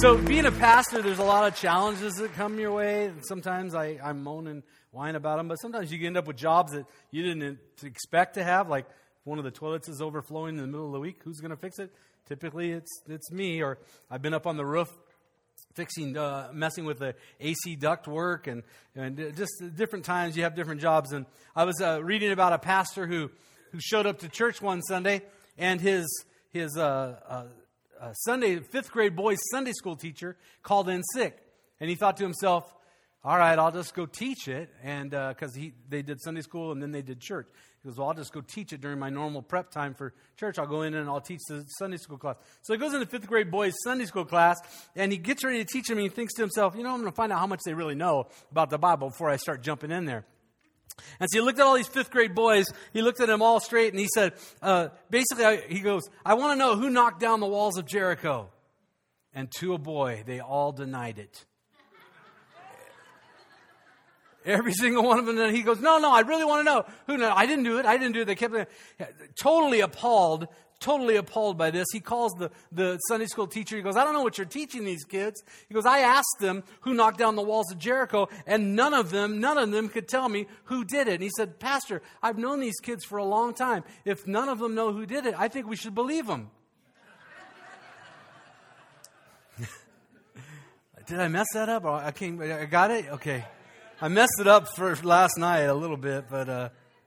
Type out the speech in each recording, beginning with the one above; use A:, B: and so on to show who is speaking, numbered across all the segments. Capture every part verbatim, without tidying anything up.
A: So being a pastor, there's a lot of challenges that come your way. And sometimes I, I moan and whine about them, but sometimes you end up with jobs that you didn't expect to have, like one of the toilets is overflowing in the middle of the week. Who's going to fix it? Typically, it's it's me. Or I've been up on the roof fixing, uh, messing with the A C duct work, and, and just different times you have different jobs. And I was uh, reading about a pastor who, who showed up to church one Sunday, and his his uh, uh, uh, Sunday fifth grade boy's Sunday school teacher called in sick, and he thought to himself, "All right, I'll just go teach it," and because uh, he they did Sunday school and then they did church. He goes, "Well, I'll just go teach it during my normal prep time for church. I'll go in and I'll teach the Sunday school class." So he goes into fifth grade boys' Sunday school class, and he gets ready to teach them, and he thinks to himself, you know, I'm going to find out how much they really know about the Bible before I start jumping in there. And so he looked at all these fifth grade boys, he looked at them all straight, and he said, uh, basically, I, he goes, "I want to know who knocked down the walls of Jericho." And to a boy, they all denied it. Every single one of them. And he goes, no, no, I really want to know. Who? No, I didn't do it. I didn't do it. They kept totally appalled, totally appalled by this. He calls the, the Sunday school teacher. He goes, "I don't know what you're teaching these kids." He goes, "I asked them who knocked down the walls of Jericho, and none of them, none of them could tell me who did it." And he said, "Pastor, I've known these kids for a long time. If none of them know who did it, I think we should believe them." Did I mess that up? I can't, I got it? Okay. I messed it up for last night a little bit, but uh,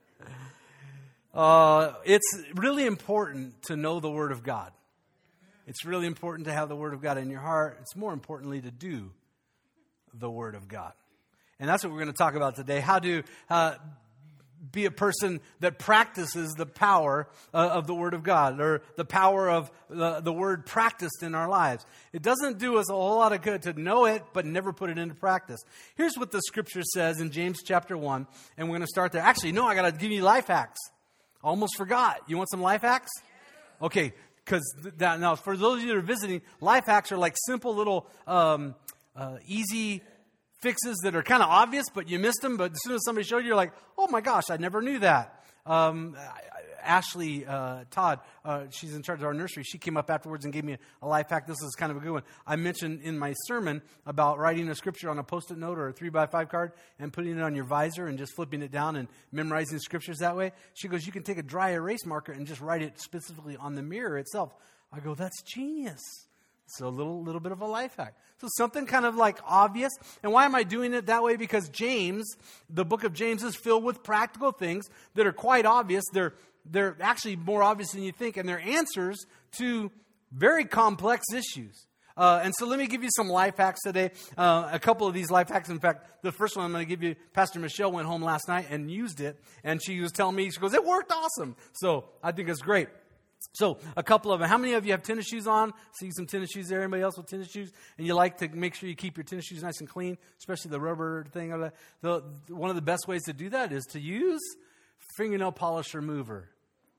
A: uh, it's really important to know the Word of God. It's really important to have the Word of God in your heart. It's more importantly to do the Word of God. And that's what we're going to talk about today. How to uh, be a person that practices the power uh, of the Word of God, or the power of the, the Word practiced in our lives. It doesn't do us a whole lot of good to know it, but never put it into practice. Here's what the Scripture says in James chapter one, and we're going to start there. Actually, no, I got to give you life hacks. I almost forgot. You want some life hacks? Okay, because th- now for those of you that are visiting, life hacks are like simple little um, uh, easy fixes that are kind of obvious, but you missed them. But as soon as somebody showed you, you're like, "Oh my gosh, I never knew that." Um, Ashley uh, Todd, uh, she's in charge of our nursery. She came up afterwards and gave me a life hack. This is kind of a good one. I mentioned in my sermon about writing a scripture on a Post-it note or a three by five card and putting it on your visor and just flipping it down and memorizing scriptures that way. She goes, "You can take a dry erase marker and just write it specifically on the mirror itself." I go, "That's genius." So a little little bit of a life hack. So something kind of like obvious. And why am I doing it that way? Because James, the book of James, is filled with practical things that are quite obvious. They're they're actually more obvious than you think, and they're answers to very complex issues. Uh, and so let me give you some life hacks today. Uh, a couple of these life hacks. In fact, the first one I'm going to give you, Pastor Michelle went home last night and used it, and she was telling me, she goes, "It worked awesome." So I think it's great. So a couple of them. How many of you have tennis shoes on? See some tennis shoes there. Anybody else with tennis shoes? And you like to make sure you keep your tennis shoes nice and clean, especially the rubber thing. The, the, one of the best ways to do that is to use fingernail polish remover.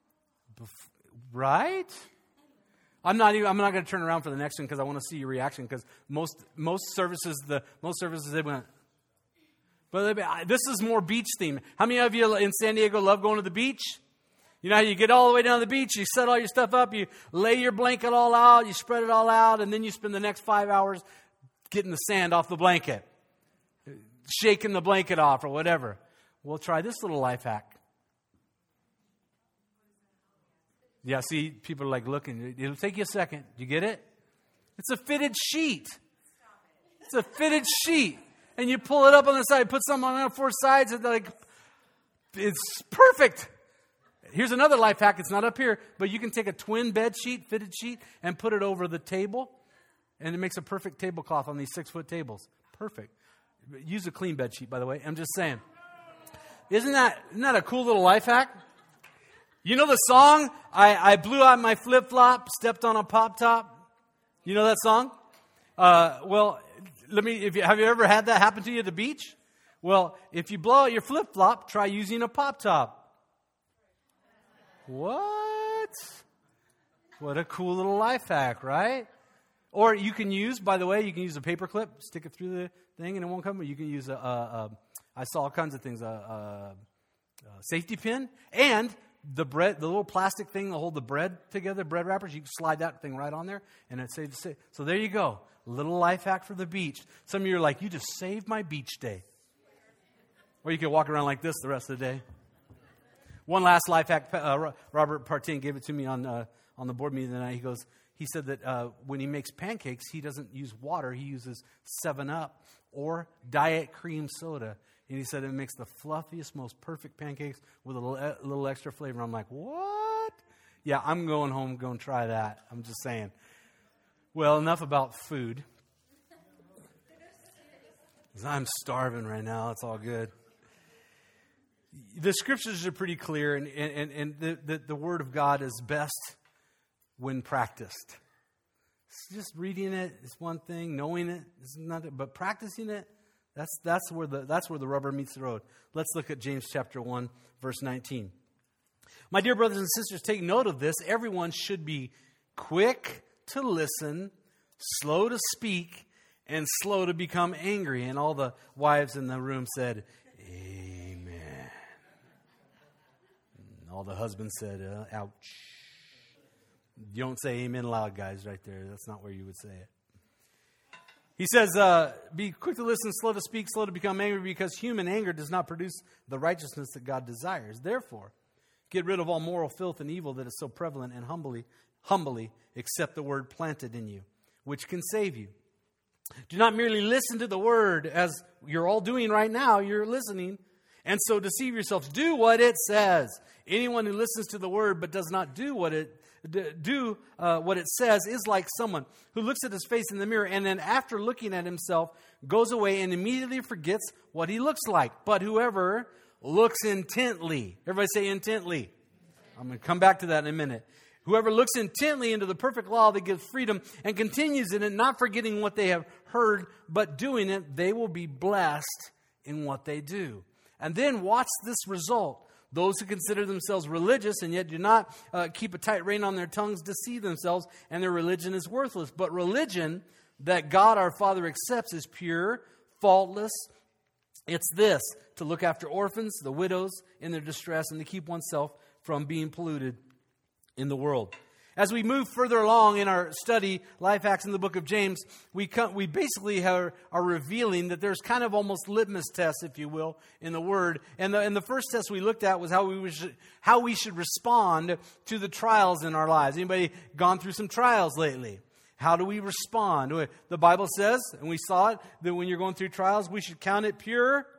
A: Right? I'm not even. I'm not going to turn around for the next one because I want to see your reaction. Because most most services, the most services they went. But this is more beach theme. How many of you in San Diego love going to the beach? You know how you get all the way down to the beach, you set all your stuff up, you lay your blanket all out, you spread it all out, and then you spend the next five hours getting the sand off the blanket, shaking the blanket off or whatever. We'll try this little life hack. Yeah, see, people are like looking. It'll take you a second. You get it? It's a fitted sheet. It's a fitted sheet. And you pull it up on the side, put something on the four sides, and like, it's perfect. Here's another life hack. It's not up here, but you can take a twin bed sheet, fitted sheet, and put it over the table, and it makes a perfect tablecloth on these six-foot tables. Perfect. Use a clean bed sheet, by the way. I'm just saying. Isn't that isn't that a cool little life hack? You know the song, I, I blew out my flip-flop, stepped on a pop-top? You know that song? Uh, well, let me. If you, have you ever had that happen to you at the beach? Well, if you blow out your flip-flop, try using a pop-top. What? What a cool little life hack, right? Or you can use, by the way, you can use a paper clip, stick it through the thing and it won't come. Or you can use a, a, a I saw all kinds of things, a, a, a safety pin. And the bread, the little plastic thing to hold the bread together, bread wrappers, you can slide that thing right on there, and it saves the So there you go. Little life hack for the beach. Some of you are like, you just saved my beach day. Or you can walk around like this the rest of the day. One last life hack. Uh, Robert Partain gave it to me on uh, on the board meeting tonight. He goes, he said that uh, when he makes pancakes, he doesn't use water. He uses seven up or Diet Cream Soda. And he said it makes the fluffiest, most perfect pancakes with a little, a little extra flavor. I'm like, what? Yeah, I'm going home, going to try that. I'm just saying. Well, enough about food. I'm starving right now. It's all good. The scriptures are pretty clear, and, and, and the, the, the Word of God is best when practiced. Just reading it is one thing, knowing it is another, but practicing it, that's that's where the that's where the rubber meets the road. Let's look at James chapter one, verse nineteen. My dear brothers and sisters, take note of this. Everyone should be quick to listen, slow to speak, and slow to become angry. And all the wives in the room said, Amen. And all the husbands said, uh, ouch. You don't say amen loud, guys, right there. That's not where you would say it. He says, uh, be quick to listen, slow to speak, slow to become angry, because human anger does not produce the righteousness that God desires. Therefore, get rid of all moral filth and evil that is so prevalent, and humbly, humbly accept the word planted in you, which can save you. Do not merely listen to the word, as you're all doing right now. You're listening, and so deceive yourselves. Do what it says. Anyone who listens to the word but does not do what it do uh, what it says is like someone who looks at his face in the mirror and then after looking at himself goes away and immediately forgets what he looks like. But whoever looks intently, everybody say intently. I'm going to come back to that in a minute. Whoever looks intently into the perfect law that gives freedom and continues in it, not forgetting what they have heard, but doing it, they will be blessed in what they do. And then watch this result. Those who consider themselves religious and yet do not uh, keep a tight rein on their tongues deceive themselves, and their religion is worthless. But religion that God our Father accepts is pure, faultless. It's this, to look after orphans, the widows in their distress, and to keep oneself from being polluted in the world. As we move further along in our study, Life Hacks in the book of James, we come, we basically are, are revealing that there's kind of almost litmus tests, if you will, in the Word. And the, and the first test we looked at was how we should, how we should respond to the trials in our lives. Anybody gone through some trials lately? How do we respond? The Bible says, and we saw it, that when you're going through trials, we should count it pure.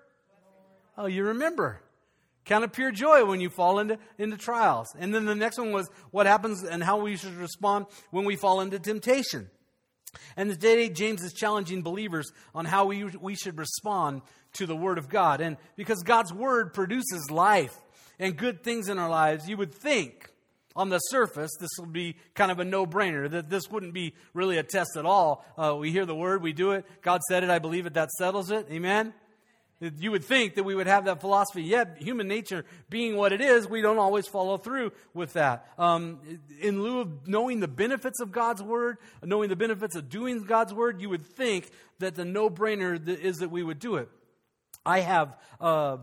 A: Oh, you remember. Count it pure joy when you fall into, into trials. And then the next one was what happens and how we should respond when we fall into temptation. And today James is challenging believers on how we, we should respond to the Word of God. And because God's Word produces life and good things in our lives, you would think on the surface this would be kind of a no-brainer, that this wouldn't be really a test at all. Uh, we hear the Word, we do it. God said it, I believe it, that settles it. Amen? You would think that we would have that philosophy, yet human nature being what it is, we don't always follow through with that. Um, in lieu of knowing the benefits of God's Word, knowing the benefits of doing God's Word, you would think that the no-brainer is that we would do it. I have uh,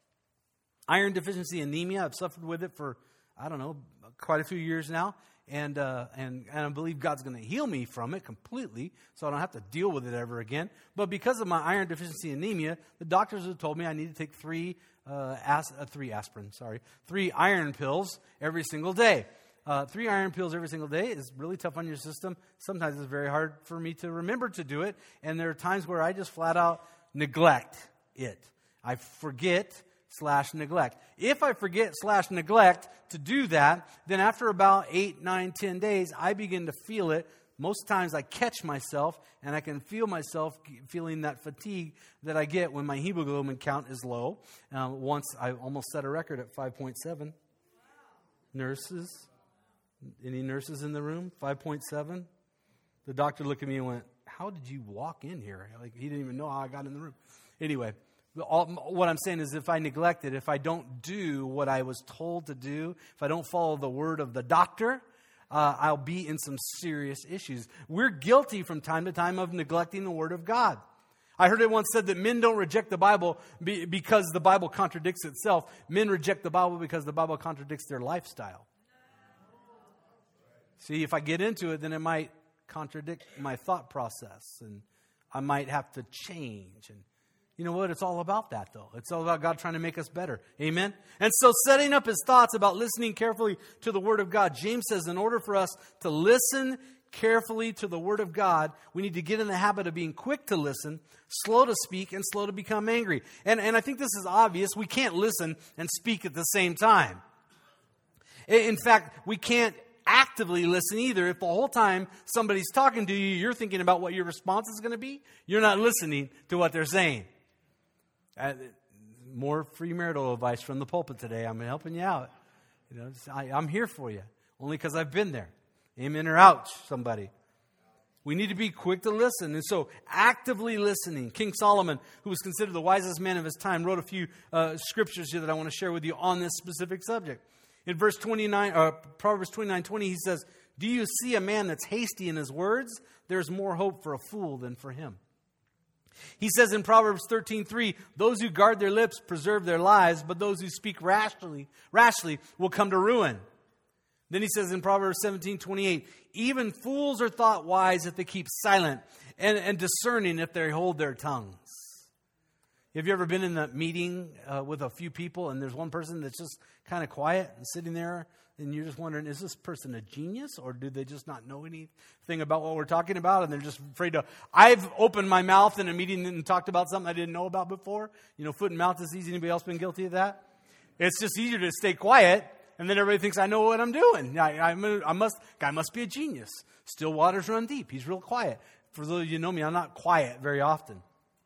A: iron deficiency anemia. I've suffered with it for, I don't know, quite a few years now. And, uh, and and I believe God's going to heal me from it completely, so I don't have to deal with it ever again. But because of my iron deficiency anemia, the doctors have told me I need to take three uh, as, uh, three aspirin, sorry, three iron pills every single day. Uh, three iron pills every single day is really tough on your system. Sometimes it's very hard for me to remember to do it, and there are times where I just flat out neglect it. I forget slash neglect. If I forget slash neglect to do that, then after about eight, nine, ten days, I begin to feel it. Most times I catch myself, and I can feel myself feeling that fatigue that I get when my hemoglobin count is low. Uh, once I almost set a record at five point seven. Wow. Nurses? Any nurses in the room? five point seven? The doctor looked at me and went, how did you walk in here? Like, he didn't even know how I got in the room. Anyway, all, what I'm saying is if I neglect it, if I don't do what I was told to do, if I don't follow the word of the doctor, uh, I'll be in some serious issues. We're guilty from time to time of neglecting the Word of God. I heard it once said that men don't reject the Bible be, because the Bible contradicts itself. Men reject the Bible because the Bible contradicts their lifestyle. See, if I get into it, then it might contradict my thought process, and I might have to change. And you know what? It's all about that, though. It's all about God trying to make us better. Amen? And so setting up his thoughts about listening carefully to the Word of God, James says in order for us to listen carefully to the Word of God, we need to get in the habit of being quick to listen, slow to speak, and slow to become angry. And, and I think this is obvious. We can't listen and speak at the same time. In fact, we can't actively listen either. If the whole time somebody's talking to you, you're thinking about what your response is going to be, you're not listening to what they're saying. Uh, more premarital advice from the pulpit today. I'm helping you out. You know, I, I'm here for you, only because I've been there. Amen or ouch, somebody. We need to be quick to listen. And so actively listening. King Solomon, who was considered the wisest man of his time, wrote a few uh, scriptures here that I want to share with you on this specific subject. In verse twenty-nine, uh, Proverbs twenty-nine twenty, he says, "Do you see a man that's hasty in his words? There's more hope for a fool than for him." He says in Proverbs thirteen three, "Those who guard their lips preserve their lives, but those who speak rashly, rashly will come to ruin." Then he says in Proverbs seventeen twenty-eight, "Even fools are thought wise if they keep silent, and, and discerning if they hold their tongues." Have you ever been in a meeting uh, with a few people and there's one person that's just kind of quiet and sitting there and you're just wondering, is this person a genius or do they just not know anything about what we're talking about and they're just afraid to... I've opened my mouth in a meeting and talked about something I didn't know about before. You know, foot and mouth is easy. Anybody else been guilty of that? It's just easier to stay quiet and then everybody thinks I know what I'm doing. I, I'm a, I must, guy must be a genius. Still waters run deep. He's real quiet. For those of you who know me, I'm not quiet very often.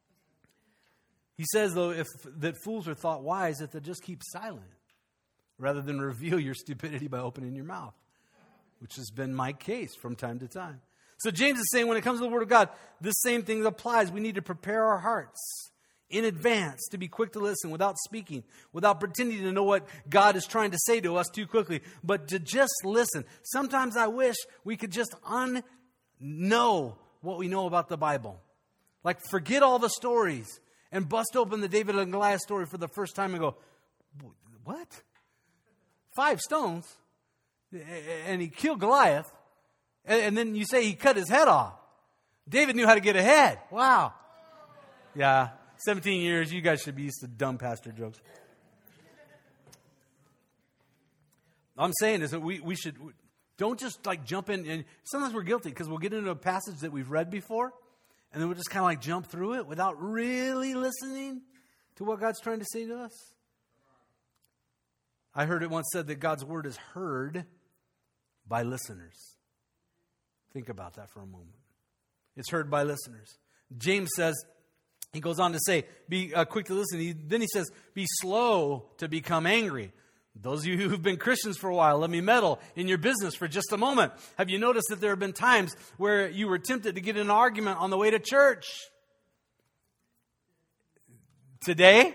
A: He says, though, if that fools are thought wise if they just keep silent rather than reveal your stupidity by opening your mouth, which has been my case from time to time. So James is saying when it comes to the Word of God, this same thing applies. We need to prepare our hearts in advance to be quick to listen without speaking, without pretending to know what God is trying to say to us too quickly, but to just listen. Sometimes I wish we could just unknow what we know about the Bible. Like forget all the stories. And bust open the David and Goliath story for the first time and go, what? Five stones? And he killed Goliath. And then you say he cut his head off. David knew how to get ahead. Wow. Yeah, seventeen years, you guys should be used to dumb pastor jokes. I'm saying is that we, we should, don't just like jump in. And sometimes we're guilty because we'll get into a passage that we've read before. And then we'll just kind of like jump through it without really listening to what God's trying to say to us. I heard it once said that God's word is heard by listeners. Think about that for a moment. It's heard by listeners. James says, he goes on to say, be uh, quick to listen. He, then he says, be slow to become angry. Those of you who've been Christians for a while, let me meddle in your business for just a moment. Have you noticed that there have been times where you were tempted to get in an argument on the way to church? Today?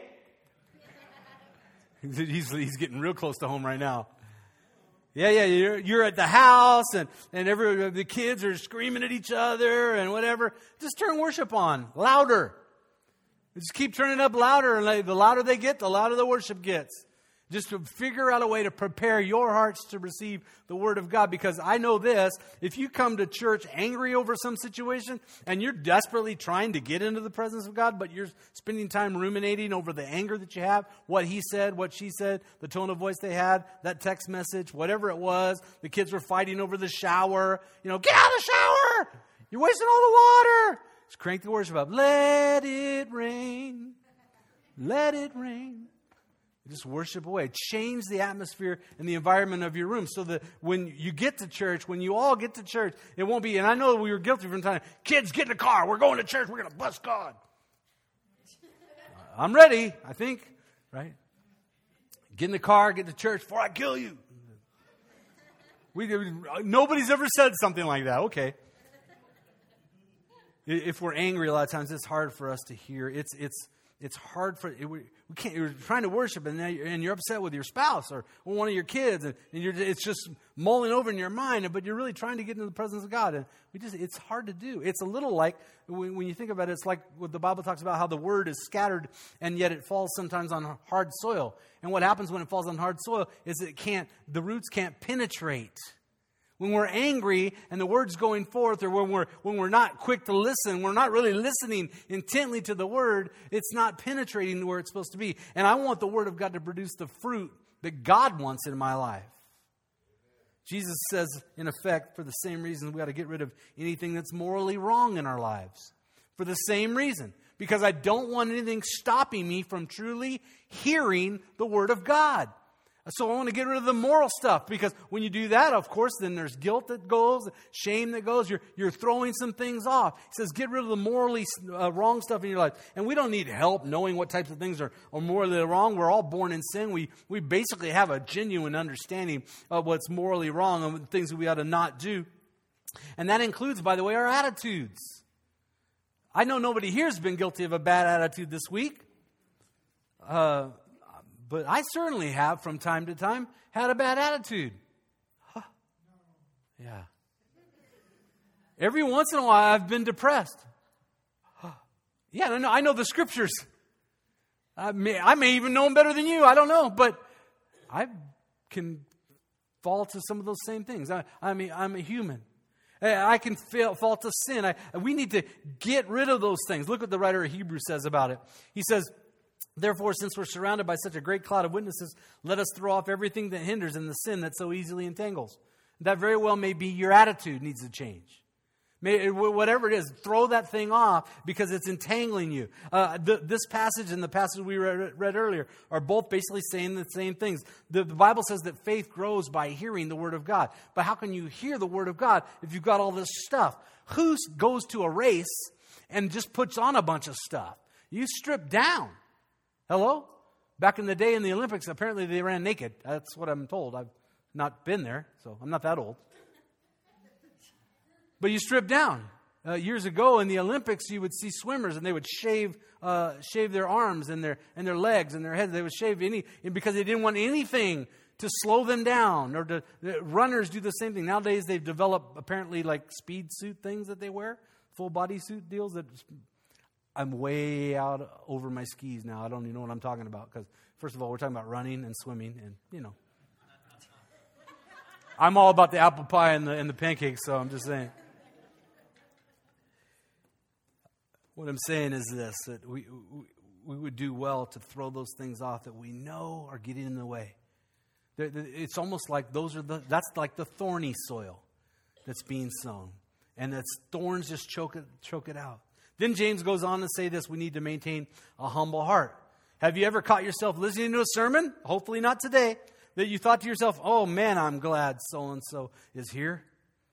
A: he's, he's getting real close to home right now. Yeah, yeah, you're, you're at the house and, and every, the kids are screaming at each other and whatever. Just turn worship on, louder. Just keep turning up louder, and the louder they get, the louder the worship gets. Just to figure out a way to prepare your hearts to receive the Word of God. Because I know this, if you come to church angry over some situation and you're desperately trying to get into the presence of God, but you're spending time ruminating over the anger that you have, what he said, what she said, the tone of voice they had, that text message, whatever it was, the kids were fighting over the shower, you know, get out of the shower! You're wasting all the water! Just crank the worship up. Let it rain. Let it rain. Just worship away. Change the atmosphere and the environment of your room so that when you get to church, when you all get to church, it won't be, and I know we were guilty from time, kids, get in the car. We're going to church. We're going to bless God. I'm ready, I think, right? Get in the car, get to church before I kill you. We, nobody's ever said something like that. Okay. If we're angry, a lot of times it's hard for us to hear. It's, it's, it's hard for, it, we can't, you're trying to worship and, now you're, and you're upset with your spouse or one of your kids and, and you're, it's just mulling over in your mind, but you're really trying to get into the presence of God. And we just, it's hard to do. It's a little like, when, when you think about it, it's like what the Bible talks about how the word is scattered and yet it falls sometimes on hard soil. And what happens when it falls on hard soil is it can't, the roots can't penetrate. When we're angry and the word's going forth, or when we're when we're not quick to listen, we're not really listening intently to the word, it's not penetrating where it's supposed to be. And I want the word of God to produce the fruit that God wants in my life. Jesus says, in effect, for the same reason, we got to get rid of anything that's morally wrong in our lives. For the same reason. Because I don't want anything stopping me from truly hearing the word of God. So I want to get rid of the moral stuff, because when you do that, of course, then there's guilt that goes, shame that goes. You're, you're throwing some things off. He says, get rid of the morally uh, wrong stuff in your life. And we don't need help knowing what types of things are, are morally wrong. We're all born in sin. We, we basically have a genuine understanding of what's morally wrong and things that we ought to not do. And that includes, by the way, our attitudes. I know nobody here has been guilty of a bad attitude this week. Uh... But I certainly have, from time to time, had a bad attitude. Huh. Yeah. Every once in a while, I've been depressed. Huh. Yeah, no, no, I know the scriptures. I may, I may even know them better than you. I don't know. But I can fall to some of those same things. I, I mean, I'm a human. I can fail, fall to sin. I, we need to get rid of those things. Look what the writer of Hebrews says about it. He says, therefore, since we're surrounded by such a great cloud of witnesses, let us throw off everything that hinders and the sin that so easily entangles. That very well may be your attitude needs to change. May, whatever it is, throw that thing off because it's entangling you. Uh, the, this passage and the passage we read, read earlier are both basically saying the same things. The, the Bible says that faith grows by hearing the Word of God. But how can you hear the Word of God if you've got all this stuff? Who goes to a race and just puts on a bunch of stuff? You strip down. Hello? Back in the day in the Olympics, apparently they ran naked. That's what I'm told. I've not been there, so I'm not that old. But you strip down. Uh, years ago in the Olympics, you would see swimmers, and they would shave uh, shave their arms and their and their legs and their heads. They would shave any because they didn't want anything to slow them down. Or to uh, runners do the same thing. Nowadays, they've developed apparently like speed suit things that they wear, full body suit deals that. I'm way out over my skis now. I don't even know what I'm talking about because, first of all, we're talking about running and swimming and, you know. I'm all about the apple pie and the, and the pancakes, so I'm just saying. What I'm saying is this, that we, we, we would do well to throw those things off that we know are getting in the way. It's almost like those are the, that's like the thorny soil that's being sown. And that's thorns just choke it, choke it out. Then James goes on to say this, we need to maintain a humble heart. Have you ever caught yourself listening to a sermon? Hopefully not today. That you thought to yourself, oh man, I'm glad so-and-so is here.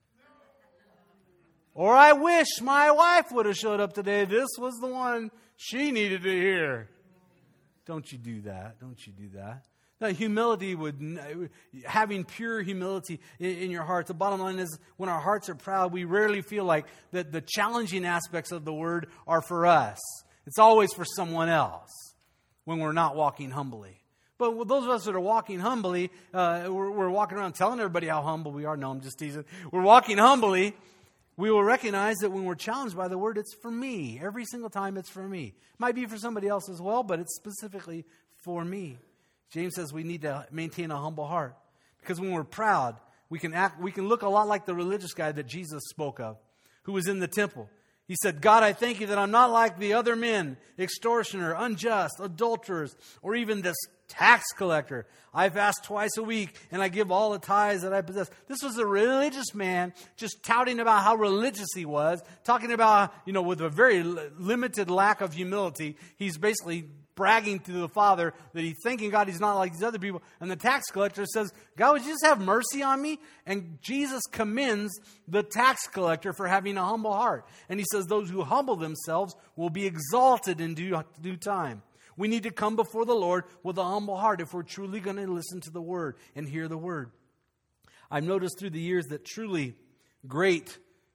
A: Or I wish my wife would have showed up today. This was the one she needed to hear. Don't you do that. Don't you do that. Now, humility would, having pure humility in, in your heart. The bottom line is, when our hearts are proud, we rarely feel like that the challenging aspects of the word are for us. It's always for someone else when we're not walking humbly. But with those of us that are walking humbly, uh, we're, we're walking around telling everybody how humble we are. No, I'm just teasing. We're walking humbly. We will recognize that when we're challenged by the word, it's for me. Every single time it's for me. It might be for somebody else as well, but it's specifically for me. James says we need to maintain a humble heart. Because when we're proud, we can act, we can look a lot like the religious guy that Jesus spoke of, who was in the temple. He said, God, I thank you that I'm not like the other men, extortioner, unjust, adulterers, or even this tax collector. I fast twice a week and I give all the tithes that I possess. This was a religious man just touting about how religious he was, talking about, you know, with a very limited lack of humility. He's basically bragging to the Father that he's thanking God he's not like these other people. And the tax collector says, God, would you just have mercy on me? And Jesus commends the tax collector for having a humble heart. And he says, those who humble themselves will be exalted in due, due time. We need to come before the Lord with a humble heart if we're truly going to listen to the Word and hear the Word. I've noticed through the years that truly great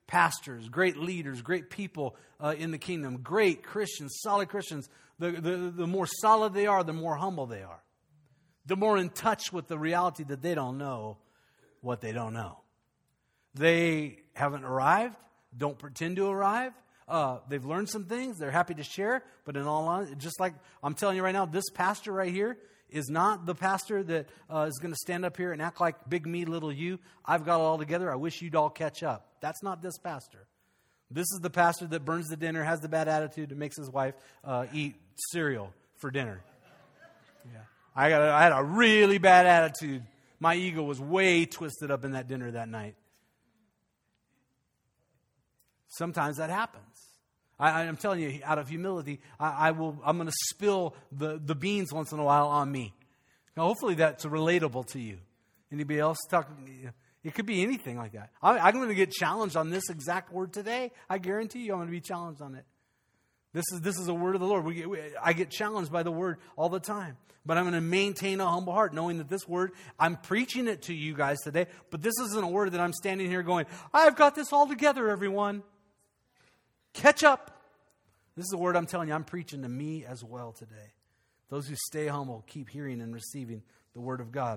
A: pastors, great leaders, great people uh, in the kingdom, great Christians, solid Christians, the, the, the more solid they are, the more humble they are. The more in touch with the reality that they don't know what they don't know. They haven't arrived, don't pretend to arrive. Uh, they've learned some things. They're happy to share. But in all honesty, just like I'm telling you right now, this pastor right here is not the pastor that uh, is going to stand up here and act like big me, little you. I've got it all together. I wish you'd all catch up. That's not this pastor. This is the pastor that burns the dinner, has the bad attitude, and makes his wife uh, eat cereal for dinner. Yeah, I got. A, I had a really bad attitude. My ego was way twisted up in that dinner that night. Sometimes that happens. I, I'm telling you, out of humility, I, I will. I'm going to spill the, the beans once in a while on me. Now, hopefully, that's relatable to you. Anybody else talking? It could be anything like that. I, I'm going to get challenged on this exact word today. I guarantee you, I'm going to be challenged on it. This is this is a word of the Lord. We get, we, I get challenged by the word all the time. But I'm going to maintain a humble heart, knowing that this word, I'm preaching it to you guys today, but this isn't a word that I'm standing here going, I've got this all together, everyone. Catch up. This is a word I'm telling you, I'm preaching to me as well today. Those who stay humble, keep hearing and receiving the word of God.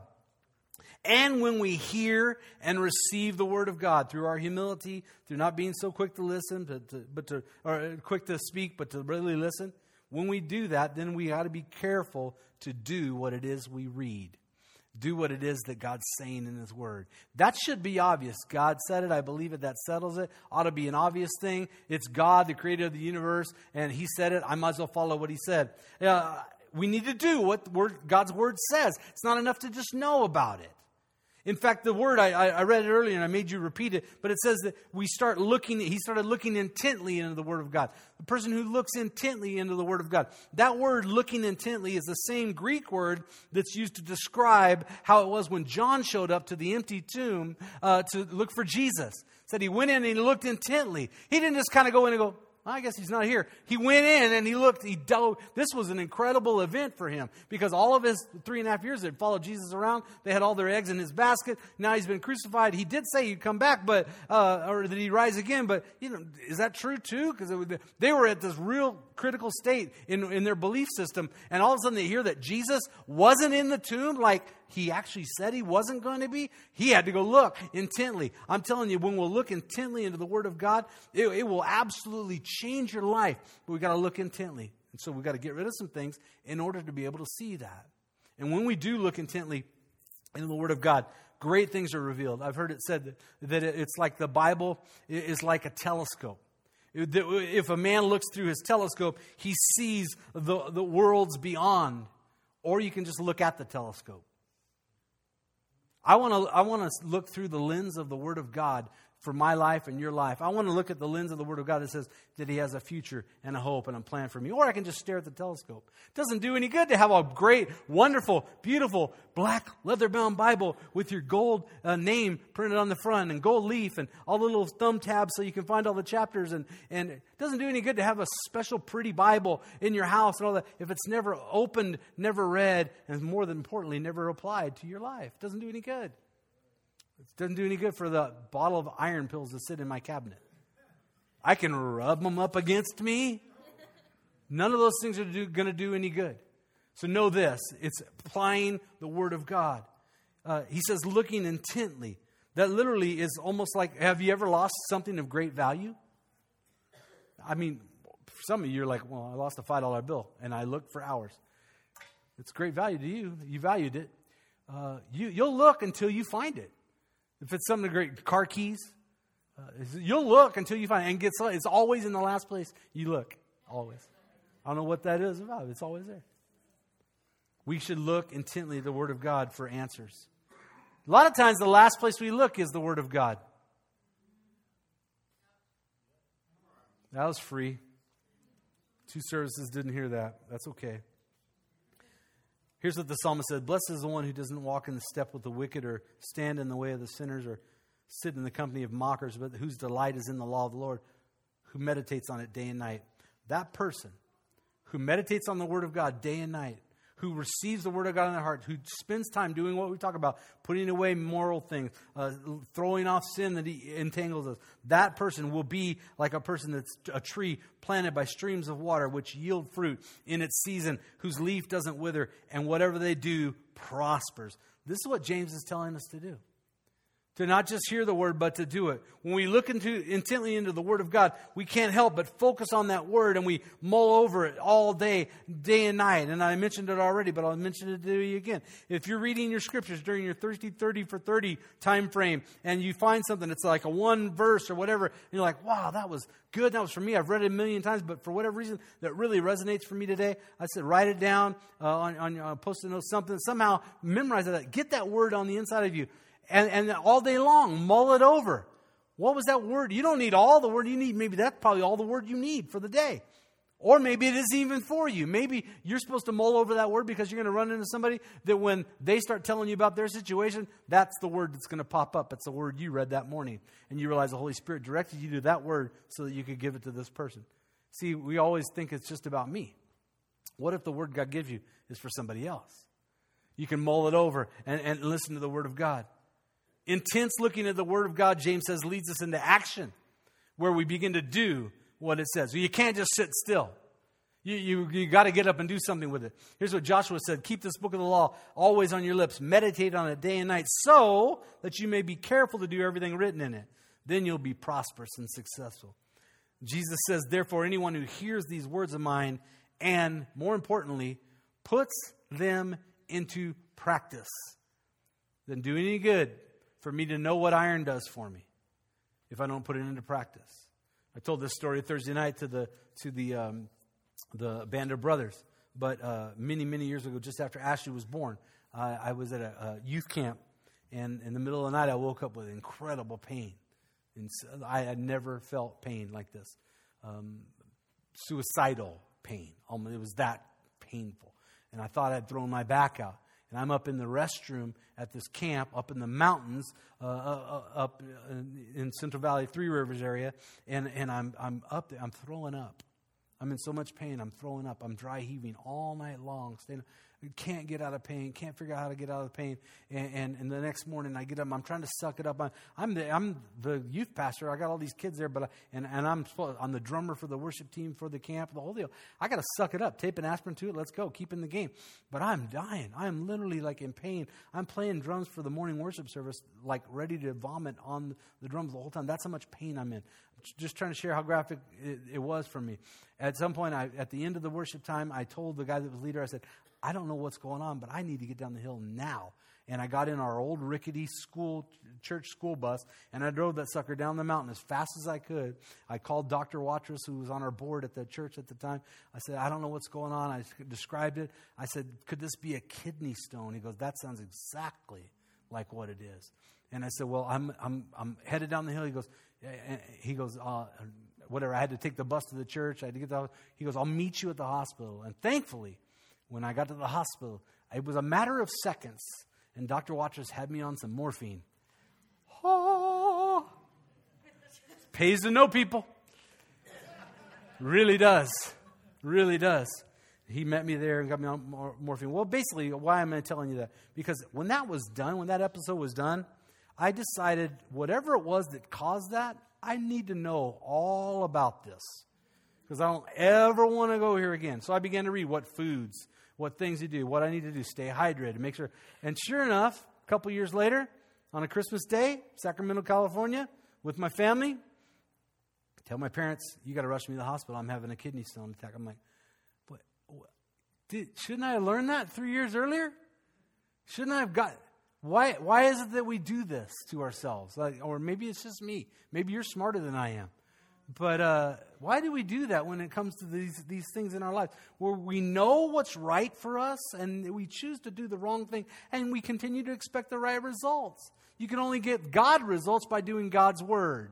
A: And when we hear and receive the word of God through our humility, through not being so quick to listen, but to, but to or quick to speak, but to really listen, when we do that, then we got to be careful to do what it is we read. Do what it is that God's saying in His Word. That should be obvious. God said it. I believe it. That settles it. Ought to be an obvious thing. It's God, the creator of the universe, and He said it. I might as well follow what He said. Uh, we need to do what word, God's Word says. It's not enough to just know about it. In fact, the word, I, I read it earlier and I made you repeat it, but it says that we start looking, he started looking intently into the Word of God. The person who looks intently into the Word of God. That word, looking intently, is the same Greek word that's used to describe how it was when John showed up to the empty tomb uh, to look for Jesus. It said he went in and he looked intently. He didn't just kind of go in and go, I guess he's not here. He went in and he looked, he dove. This was an incredible event for him because all of his three and a half years they'd followed Jesus around. They had all their eggs in his basket. Now he's been crucified. He did say he'd come back, but uh, or that he'd rise again. But you know, is that true too? Because they were at this real critical state in, in their belief system. And all of a sudden they hear that Jesus wasn't in the tomb like he actually said he wasn't going to be. He had to go look intently. I'm telling you, when we'll look intently into the Word of God, it, it will absolutely change your life. But we've got to look intently. And so we've got to get rid of some things in order to be able to see that. And when we do look intently into the Word of God, great things are revealed. I've heard it said that, that it's like the Bible is like a telescope. If a man looks through his telescope, he sees the, the worlds beyond. Or you can just look at the telescope. I want to I want to look through the lens of the Word of God for my life and your life. I want to look at the lens of the Word of God that says that He has a future and a hope and a plan for me. Or I can just stare at the telescope. It doesn't do any good to have a great, wonderful, beautiful, black, leather-bound Bible with your gold uh, name printed on the front and gold leaf and all the little thumb tabs so you can find all the chapters. And, and it doesn't do any good to have a special pretty Bible in your house and all that if it's never opened, never read, and more than importantly, never applied to your life. It doesn't do any good. It doesn't do any good for the bottle of iron pills to sit in my cabinet. I can rub them up against me. None of those things are going to do any good. So know this. It's applying the Word of God. Uh, he says looking intently. That literally is almost like, have you ever lost something of great value? I mean, for some of you, you're like, well, I lost a five dollar bill, and I looked for hours. It's great value to you. You valued it. Uh, you, you'll look until you find it. If it's something great, car keys, uh, you'll look until you find it. And get, it's always in the last place you look. Always. I don't know what that is about. It's always there. We should look intently at the Word of God for answers. A lot of times the last place we look is the Word of God. That was free. Two services didn't hear that. That's okay. Here's what the psalmist said. Blessed is the one who doesn't walk in the step with the wicked or stand in the way of the sinners or sit in the company of mockers, but whose delight is in the law of the Lord, who meditates on it day and night. That person who meditates on the Word of God day and night, who receives the word of God in their heart, who spends time doing what we talk about, putting away moral things, uh, throwing off sin that he entangles us, that person will be like a person that's a tree planted by streams of water, which yield fruit in its season, whose leaf doesn't wither, and whatever they do prospers. This is what James is telling us to do. To not just hear the word, but to do it. When we look into intently into the word of God, we can't help but focus on that word, and we mull over it all day, day and night. And I mentioned it already, but I'll mention it to you again. If you're reading your scriptures during your thirty, thirty for thirty time frame, and you find something that's like a one verse or whatever, and you're like, wow, that was good. That was for me. I've read it a million times, but for whatever reason, that really resonates for me today. I said, write it down uh, on, on your post-it note, something. Somehow memorize that. Get that word on the inside of you. And, and all day long, mull it over. What was that word? You don't need all the word you need. Maybe that's probably all the word you need for the day. Or maybe it isn't even for you. Maybe you're supposed to mull over that word because you're going to run into somebody that when they start telling you about their situation, that's the word that's going to pop up. It's the word you read that morning. And you realize the Holy Spirit directed you to that word so that you could give it to this person. See, we always think it's just about me. What if the word God gives you is for somebody else? You can mull it over and, and listen to the word of God. Intense looking at the word of God, James says, leads us into action, where we begin to do what it says. So you can't just sit still. You, you, you got to get up and do something with it. Here's what Joshua said. Keep this book of the law always on your lips. Meditate on it day and night so that you may be careful to do everything written in it. Then you'll be prosperous and successful. Jesus says, therefore, anyone who hears these words of mine and, more importantly, puts them into practice, doesn't do any good for me to know what iron does for me if I don't put it into practice. I told this story Thursday night to the to the um, the band of brothers, but uh, many, many years ago, just after Ashley was born, uh, I was at a, a youth camp, and in the middle of the night, I woke up with incredible pain. And I had never felt pain like this. Um, suicidal pain. Um, it was that painful. And I thought I'd thrown my back out. And I'm up in the restroom at this camp up in the mountains, uh, uh, up in Central Valley, Three Rivers area, and, and I'm I'm up there. I'm throwing up. I'm in so much pain. I'm throwing up. I'm dry heaving all night long. Staying, can't get out of pain. Can't figure out how to get out of the pain. And, and, and the next morning I get up. I'm trying to suck it up. I'm, I'm the I'm the youth pastor. I got all these kids there, but I, and and I'm I'm the drummer for the worship team for the camp. The whole deal. I got to suck it up. Tape an aspirin to it. Let's go. Keep in the game. But I'm dying. I'm literally like in pain. I'm playing drums for the morning worship service, like ready to vomit on the drums the whole time. That's how much pain I'm in. Just trying to share how graphic it, it was for me. At some point, I, at the end of the worship time, I told the guy that was leader, I said, I don't know what's going on, but I need to get down the hill now. And I got in our old rickety school church school bus, and I drove that sucker down the mountain as fast as I could. I called Doctor Watrous, who was on our board at the church at the time. I said, I don't know what's going on. I described it. I said, could this be a kidney stone? He goes, that sounds exactly like what it is. And I said, well, I'm I'm I'm headed down the hill. He goes, he goes, uh, whatever. I had to take the bus to the church. I had to get the. He goes, I'll meet you at the hospital. And thankfully, when I got to the hospital, it was a matter of seconds, and Doctor Watrous had me on some morphine. Oh, pays to know people. Really does, really does. He met me there and got me on morphine. Well, basically, why am I telling you that? Because when that was done, when that episode was done, I decided whatever it was that caused that, I need to know all about this. Because I don't ever want to go here again. So I began to read what foods, what things to do, what I need to do, stay hydrated, make sure. And sure enough, a couple years later, on a Christmas day, Sacramento, California, with my family, I tell my parents, you got to rush me to the hospital. I'm having a kidney stone attack. I'm like, what? what did, shouldn't I have learned that three years earlier? Shouldn't I have got... Why why is it that we do this to ourselves? Like, or maybe it's just me. Maybe you're smarter than I am. But uh, why do we do that when it comes to these, these things in our lives? Where we know what's right for us and we choose to do the wrong thing and we continue to expect the right results. You can only get God results by doing God's word.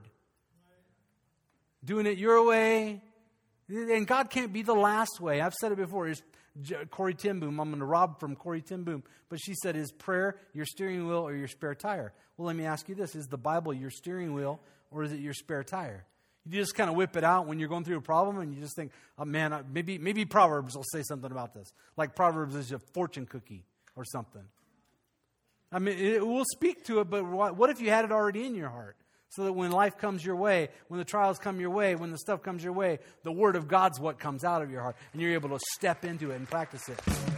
A: Doing it your way. And God can't be the last way. I've said it before. It's Corey ten Boom. I'm going to rob from Corey ten Boom. But she said, is prayer your steering wheel or your spare tire? Well, let me ask you this. Is the Bible your steering wheel or is it your spare tire? You just kind of whip it out when you're going through a problem, and you just think, oh man, maybe maybe Proverbs will say something about this. Like Proverbs is a fortune cookie or something. I mean, it will speak to it, but what if you had it already in your heart? So that when life comes your way, when the trials come your way, when the stuff comes your way, the Word of God's what comes out of your heart, and you're able to step into it and practice it.